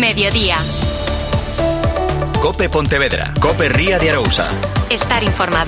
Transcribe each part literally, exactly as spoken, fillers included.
Mediodía. COPE Pontevedra, COPE Ría de Arousa. Estar informado.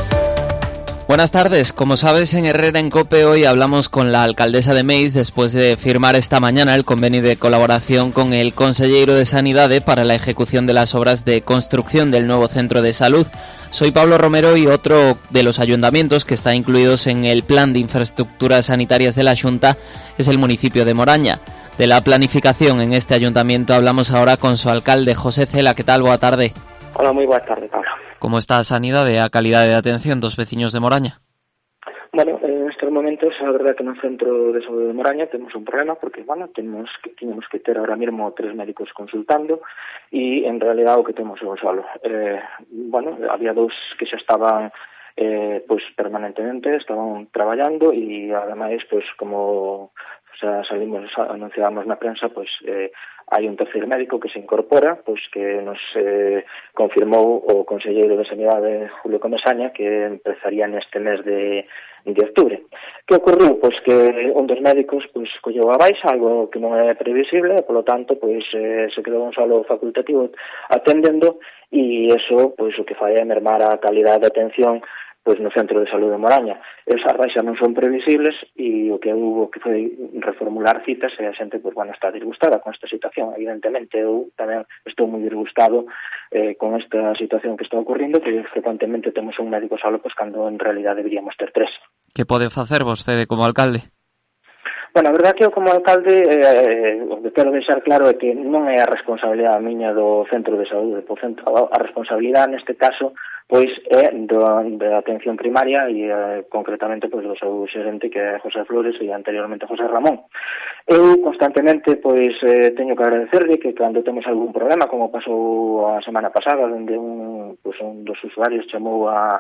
Buenas tardes. Como sabes, en Herrera en COPE hoy hablamos con la alcaldesa de Meis después de firmar esta mañana el convenio de colaboración con el Conselleiro de Sanidade para la ejecución de las obras de construcción del nuevo centro de salud. Soy Pablo Romero y otro de los ayuntamientos que está incluidos en el Plan de Infraestructuras Sanitarias de la Xunta es el municipio de Moraña. De la planificación en este ayuntamiento hablamos ahora con su alcalde, José Cela. ¿Qué tal? Boa tarde. Hola, moi boa tarde, Pablo. Como está a sanidade e a calidade de atención dos veciños de Moraña? Bueno, en estes momentos, a verdade que no centro de saúde de Moraña temos un problema porque, bueno, temos que, tínhamos que ter ahora mesmo tres médicos consultando e, en realidad, o que temos é un solo. Eh, bueno, había dous que xa estaban eh, pues, permanentemente, estaban traballando e, ademais, pues, como xa salimos, anunciábamos na prensa, pues, eh, hai un terceiro médico que se incorpora, pois que nos eh, confirmou o Conselleiro de Sanidade, Julio Comesaña, que empezaría neste mes de, de octubre. Que ocorreu? Pois que un dos médicos pois colleu a baixa, algo que non é previsible, e, polo tanto, pois eh, se quedou un solo facultativo atendendo, e iso, pois, o que fai é mermar a calidade de atención pois no centro de saúde de Moraña. Esas baixas non son previsibles e o que hubo que foi reformular citas e a xente, pois, bueno, está disgustada con esta situación. Evidentemente, eu tamén estou moi disgustado eh, con esta situación que está ocorrendo, que frecuentemente temos un médico solo, pois, cando en realidad deberíamos ter tres. Que pode facer vostede como alcalde? Bueno, a verdade que eu como alcalde eh, o que quero deixar claro é que non é a responsabilidade miña do centro de saúde. Por centro, a responsabilidade neste caso pois é do, da atención primaria e eh, concretamente pois do seu xerente, que é José Flores, e anteriormente José Ramón. Eu constantemente pois eh, teño que agradecerle que cando temos algún problema, como pasou a semana pasada, onde un, pois, un dos usuarios chamou a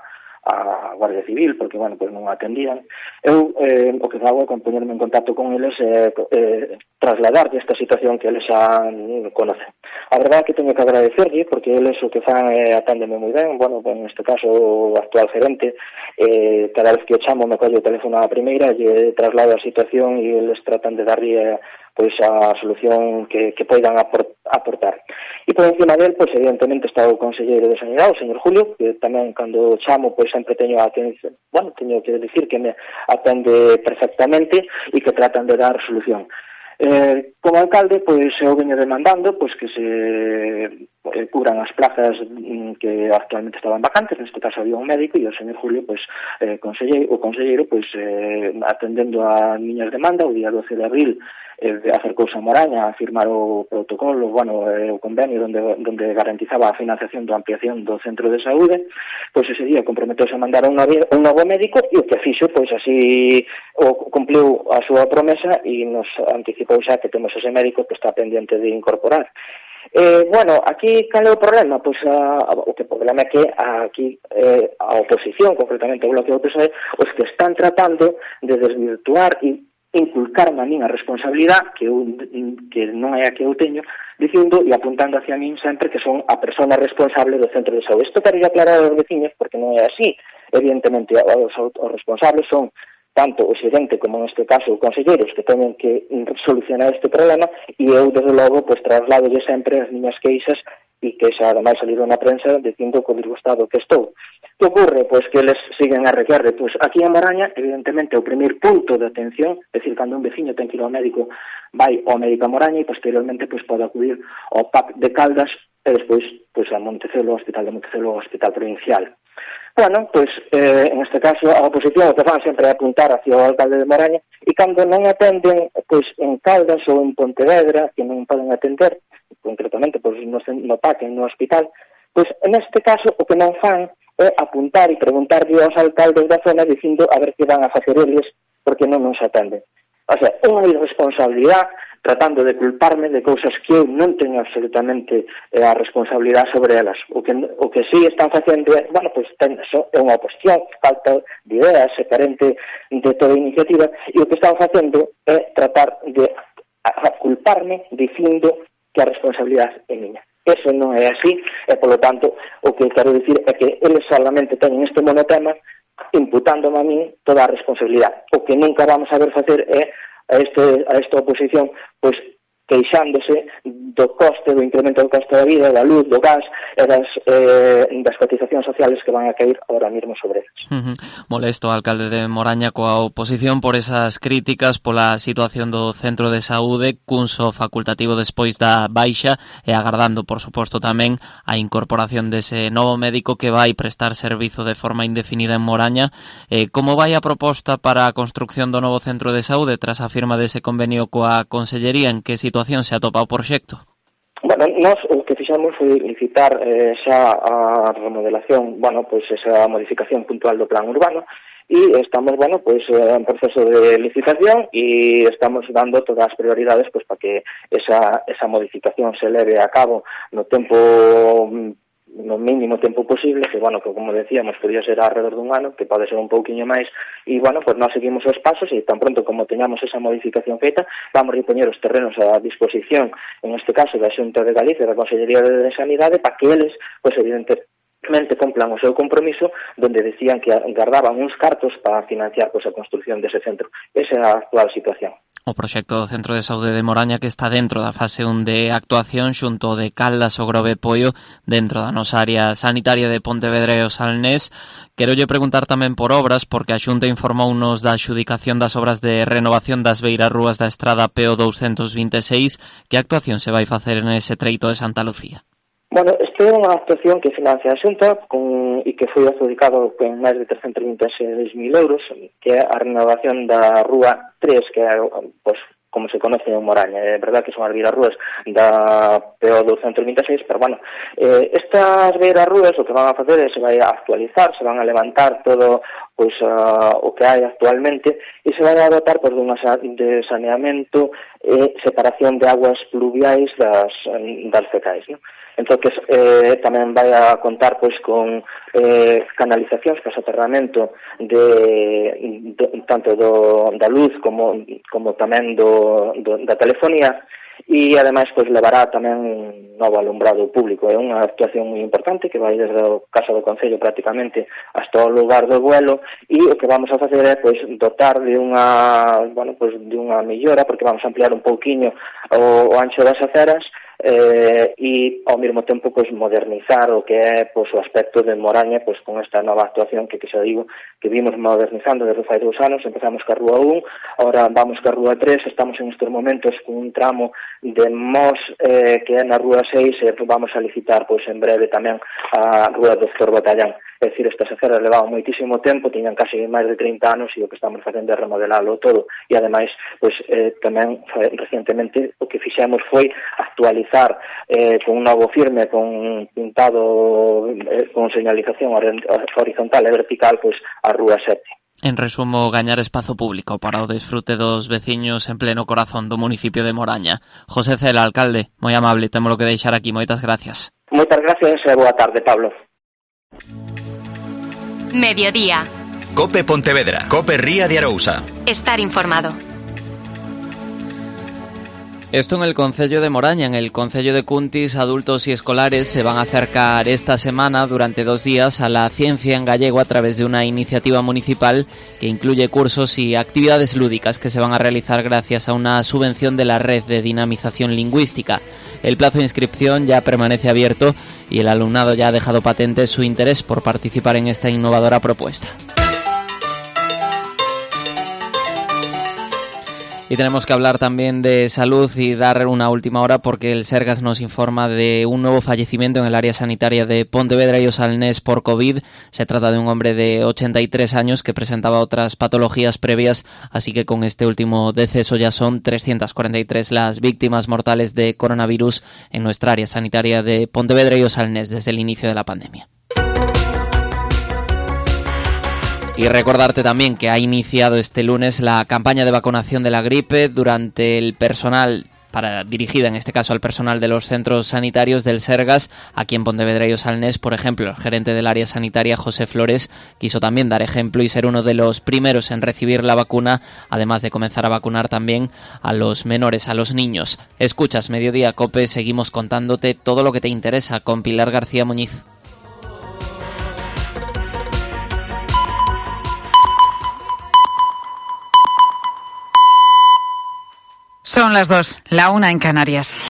a Guardia Civil, porque, bueno, pues non atendían. Eu, eh, o que fago é con poñerme en contacto con eles e eh, eh, trasladar esta situación que eles xa conocen. A verdade é que teño que agradecerlle, porque eles o que fan é eh, aténdeme moi ben. Bueno, pues, en este caso, o actual gerente, eh, cada vez que o chamo me colle o teléfono á primeira, lle traslado a situación e eles tratan de darlle pois a solución que, que poidan aportar. E por encima del, pois evidentemente está o Conselleiro de Sanidade, o señor Julio, que tamén cando chamo, pois sempre teño a atención, bueno, teño que decir que me atende perfectamente e que tratan de dar solución. Eh, como alcalde, pois eu veño demandando pois que se eh, cubran as plazas mm, que actualmente estaban vacantes. Neste caso había un médico e o señor Julio, pois eh, conselleiro, o conselleiro, pois eh, atendendo a miñas demandas, o día doce de abril eh, acercouse a Moraña a firmar o protocolo, bueno, eh, o convenio onde, onde garantizaba a financiación da ampliación do centro de saúde. Pois ese día comprometeuse a mandar un, novi, un novo médico e o que fixo, pois así o cumpliu a súa promesa e nos anticipou xa que temos ese médico que está pendiente de incorporar. Eh, bueno, aquí cal é o problema? Pois a, a, o que o problema é que aquí eh, a oposición, concretamente o bloque do P S O E, os que están tratando de desvirtuar e inculcarme a min a responsabilidade que, eu, que non é a que eu teño, dicindo e apuntando hacia min sempre que son a persona responsable do centro de saúde. Isto quero aclarar aos veciños porque non é así. Evidentemente, os, os responsables son tanto o xerente como neste caso os conselleiros que teñen que solucionar este problema e eu, desde logo, pues, traslado sempre as miñas queixas e que xa ademais saliron na prensa dicindo co disgustado que estou. Que ocorre? Pois que eles siguen a requerre. Pois aquí en Moraña, evidentemente, o primeiro punto de atención, é dicir, cando un veciño ten que ir ao médico, vai ao médico a Moraña e posteriormente pois pode acudir ao P A C de Caldas e despois pois a Montecelo, ao Hospital de Montecelo, ao Hospital Provincial. Bueno, pois, eh, en este caso, a oposición o que fan sempre é apuntar hacia o alcalde de Moraña e cando non atenden pois en Caldas ou en Pontevedra, que non poden atender, concretamente pois no, no P A C, no hospital, pois neste caso o que non fan é apuntar e preguntarlle aos alcaldes da zona dicindo a ver que van a facer eles porque non nos atenden. O sea, unha irresponsabilidade tratando de culparme de cousas que eu non teño absolutamente eh, a responsabilidade sobre elas. O que, o que sí están facendo é, bueno, pois ten, so, é unha oposición, falta de ideas, é carente de toda iniciativa, e o que están facendo é tratar de a, a culparme dicindo que a responsabilidade é miña. Eso non é así, e, polo tanto, o que quero dicir é que eles solamente teñen este monotema imputándome a min toda a responsabilidade. O que nunca vamos a ver facer é a, este, a esta oposición, pois, queixándose do coste, do incremento do coste da vida, da luz, do gas e das, eh, das cotizacións sociales que van a caer ahora mesmo sobre eles. Uh-huh. Molesto o alcalde de Moraña coa oposición por esas críticas pola situación do centro de saúde, cunso facultativo despois da baixa e agardando, por suposto, tamén a incorporación dese novo médico que vai prestar servizo de forma indefinida en Moraña. Eh, como vai a proposta para a construcción do novo centro de saúde tras a firma dese convenio coa Consellería? En que situación se atopa o proxecto? Bueno, nós o que fixamos foi licitar eh, xa a remodelación, bueno, pois esa modificación puntual do plan urbano e estamos, bueno, pois en proceso de licitación e estamos dando todas as prioridades pois para que esa esa modificación se leve a cabo no tempo no mínimo tempo posible, que, bueno, que como decíamos, podía ser alrededor dun ano, que pode ser un pouquiño máis, e, bueno, pues nós seguimos os pasos e tan pronto como teñamos esa modificación feita, vamos a repoñer os terrenos a disposición, en este caso, da Xunta de Galicia, da Consellería de Sanidade, para que eles, pues evidentemente, cumplan o seu compromiso, donde decían que guardaban uns cartos para financiar pues, a construcción dese centro. Esa é a actual situación. O proxecto do Centro de Saúde de Moraña que está dentro da fase un de actuación xunto de Caldas, o Grove e Poio dentro da nosa área sanitaria de Pontevedra e o Salnés. Quero lle preguntar tamén por obras, porque a Xunta informounos da adxudicación das obras de renovación das beirarrúas da estrada P O doscientos veintiséis. Que actuación se vai facer nese treito de Santa Lucía? Bueno, esta é unha actuación que financia a Xunta con, e que foi adjudicado con máis de trescentos vinte e seis mil euros, que é a renovación da Rúa tres, que é, pues, como se conoce en Moraña. É verdad que son as beirarrúas da P O doscientos veintiséis, pero, bueno, eh, estas beirarrúas o que van a facer é se vai a actualizar, se van a levantar todo pois uh, o que hai actualmente e se vai a dotar pois, dunha de saneamento e separación de aguas pluviais das, das fecais, non? Entón, eh, tamén vai a contar pois con eh, canalizacións para soterramento de, de tanto do, da luz como, como tamén do, do, da telefonía e, ademais, pois levará tamén un novo alumbrado público. É unha actuación moi importante que vai desde o Casa do Concello prácticamente hasta o lugar do vuelo e o que vamos a facer é pois dotar de unha, bueno, pois de unha mellora, porque vamos a ampliar un pouquiño o, o ancho das aceras eh, e ao mesmo tempo pois modernizar o que é pois o aspecto de Moraña pois con esta nova actuación que que xa digo que vimos modernizando desde fai dous anos. Empezamos ca Rúa un, ahora vamos ca Rúa tres, estamos en estes momentos con un tramo de Mos eh, que é na Rúa seis e vamos a licitar pois en breve tamén a Rúa Doctor Botallán. É dicir, estas aceras levaban moitísimo tempo, tiñan casi máis de trinta anos e o que estamos facendo é remodelalo todo e, ademais, pois, eh, tamén recientemente o que fixemos foi actualizar eh, con un novo firme, con pintado, eh, con señalización horizontal e vertical, pois, a Rúa sete. En resumo, gañar espazo público para o desfrute dos veciños en pleno corazón do municipio de Moraña. José Cela, alcalde, moi amable, temos que deixar aquí. Moitas gracias. Moitas gracias e boa tarde, Pablo. Mediodía. Cope Pontevedra. Cope Ría de Arousa. Estar informado. Esto en el concello de Moraña. En el concello de Cuntis, adultos y escolares se van a acercar esta semana durante dos días a la ciencia en gallego a través de una iniciativa municipal que incluye cursos y actividades lúdicas que se van a realizar gracias a una subvención de la Red de Dinamización Lingüística. El plazo de inscripción ya permanece abierto y el alumnado ya ha dejado patente su interés por participar en esta innovadora propuesta. Y tenemos que hablar también de salud y dar una última hora porque el Sergas nos informa de un nuevo fallecimiento en el área sanitaria de Pontevedra y o Salnés por COVID. Se trata de un hombre de ochenta y tres años que presentaba otras patologías previas, así que con este último deceso ya son trescientas cuarenta y tres las víctimas mortales de coronavirus en nuestra área sanitaria de Pontevedra y o Salnés desde el inicio de la pandemia. Y recordarte también que ha iniciado este lunes la campaña de vacunación de la gripe durante el personal, para dirigida en este caso al personal de los centros sanitarios del Sergas. Aquí en Pontevedra y o Salnés, por ejemplo, el gerente del área sanitaria, José Flores, quiso también dar ejemplo y ser uno de los primeros en recibir la vacuna, además de comenzar a vacunar también a los menores, a los niños. Escuchas Mediodía Cope, seguimos contándote todo lo que te interesa con Pilar García Muñiz. Son las dos, la una en Canarias.